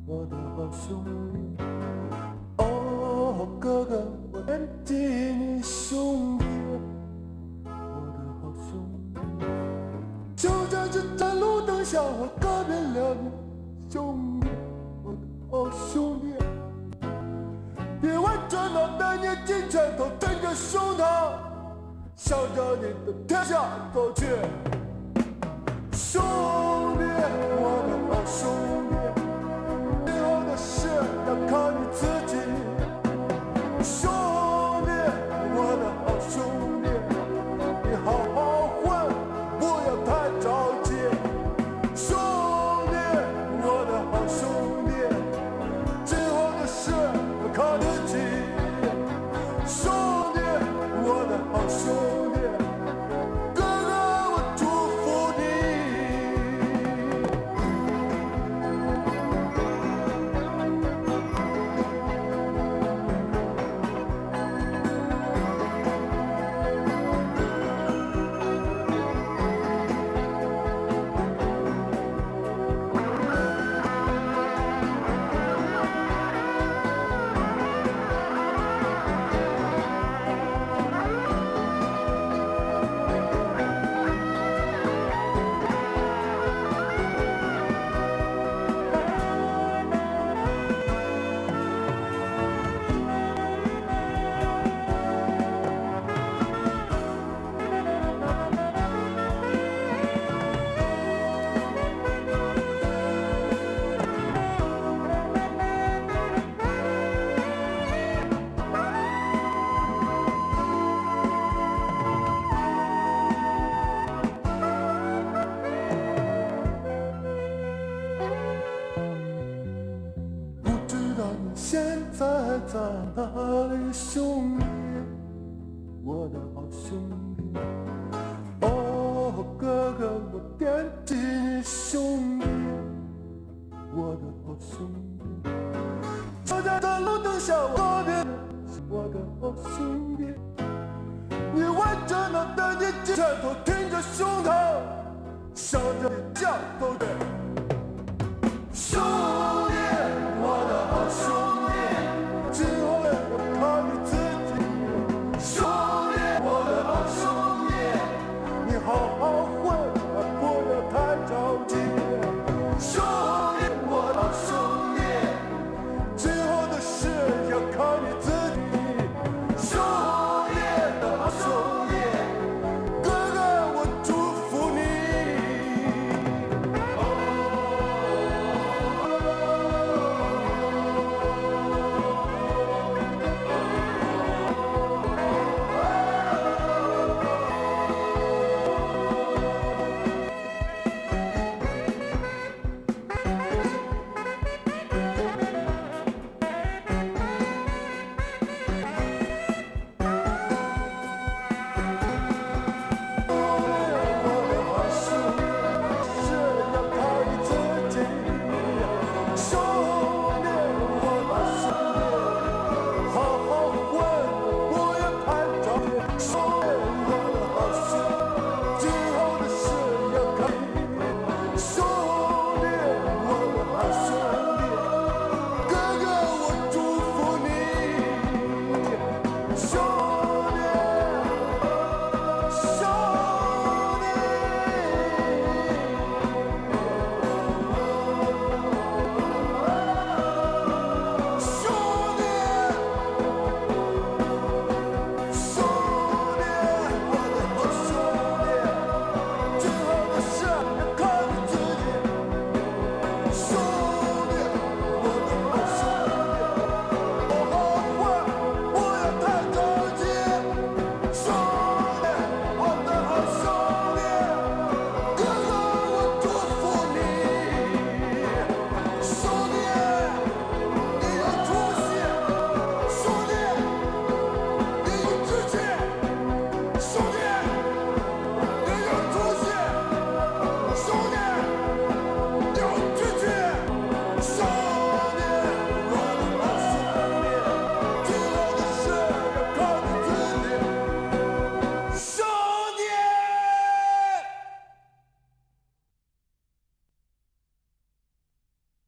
我的好兄弟。哦，哥哥，我惦记你兄弟，我的好兄弟。就在这盏路灯下，我告别了你，兄弟，我的好兄弟。别弯着脑袋，捏紧拳头，挺着胸膛，向着你的天下走去。兄弟，我的好兄弟，以后的事要靠你自己。兄弟，我的好兄弟，你好好混，不要太着急。兄弟，我的好兄弟，今后的事要靠自己。兄弟，我的好兄弟，哥哥，我祝福你。现在在哪里，兄弟，我的好兄弟。哦，哥哥，我惦记你，兄弟，我的好兄弟。就在这路灯下，我告别我的好兄弟。你弯着脑袋，捏紧拳头，挺着胸膛，向着你家走去。兄弟。